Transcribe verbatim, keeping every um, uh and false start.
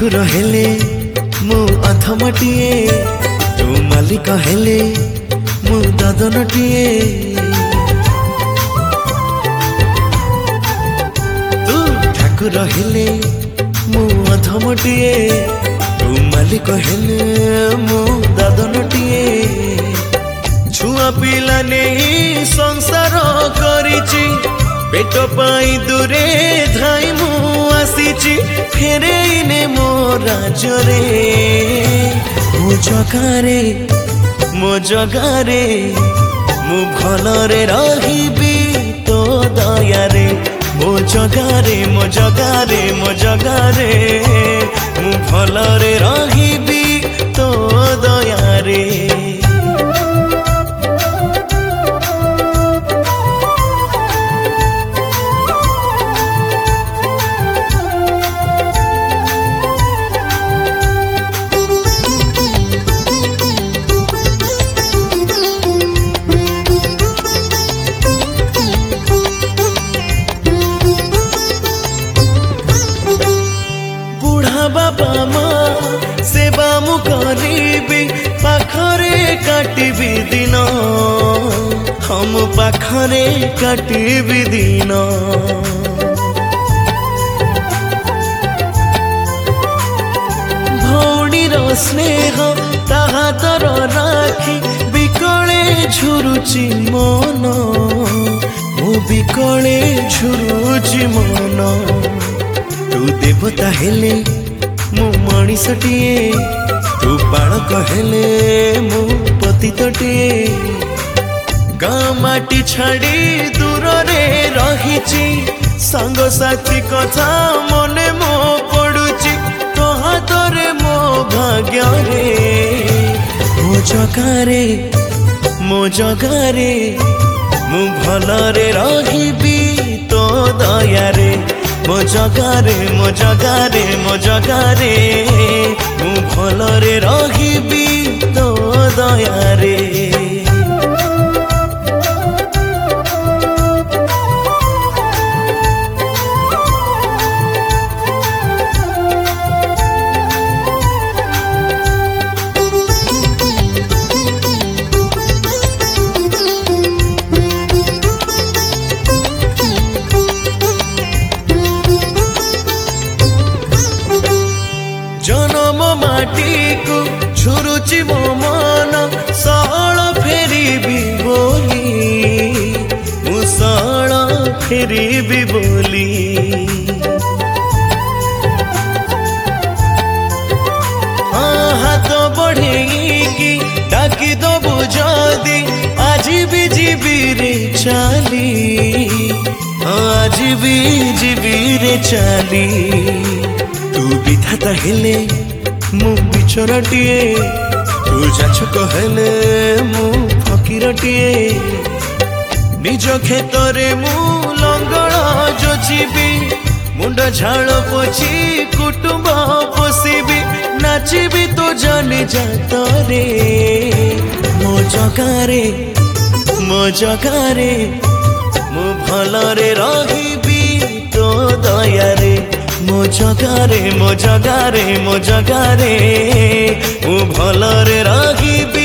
ठाकुर हेले मु अधमटिए तू मालिक हेले मु दादनटिए तू ठाकुर हेले मु अधमटिए तू मालिक हेले मु दादनटिए छुआ पिला नहीं संसार करिछि पेट पाई दूरे धाई मु आसीछि फेरेइने मो राजरे मो जगारे मो जगारे मु भलरे रहिबी तो दयारे मो जगारे मो जगारे मो जगारे मु भलरे रहिबी तो दयारे बाबा माँ सेवा मु करीबी पाखरे काटिबी दिन हम पाखरे काटिबी दिन भौणीर स्नेह ताहा तर राखी बिकले झुरुची मन मो बिकले झुरुची मन तू देवता हेले मु मणिषटिए तू बालक हेले मु पतितटिए गाँ माटी छाड़ी दूर रे रहिछि संग साथी कथा मने मो पड़ुछि तो हाथरे मो भाग्य रे मो जगारे मो जगारे मु भलरे रहिबी तो दयारे मो जगारे मो जगारे मो जगारे मु भलरे रहिबी तो दयारे जनम माटी को झुरुची मो मन सळ फेरिबी बोली मु सळ फेरिबी बोली हाथ बढ़ेगी डाकी दबु जदी आज भी जीवी रे चाली आज भी जीवी रे चाली तू विधाता हेले मु बिचरटिए तू जाचक हेले मु फकीरटिए निज खेतरे मु लंगड़ जोचिबी मुंड झाड़ पोछि कुटुंब पोषिबी नाचिबी तो जाने जातरे मो जगारे मो जगारे मु भलरे रहिबी तो दयारे मो जगारे मो जगारे मो जगारे मु भलरे रहिबी।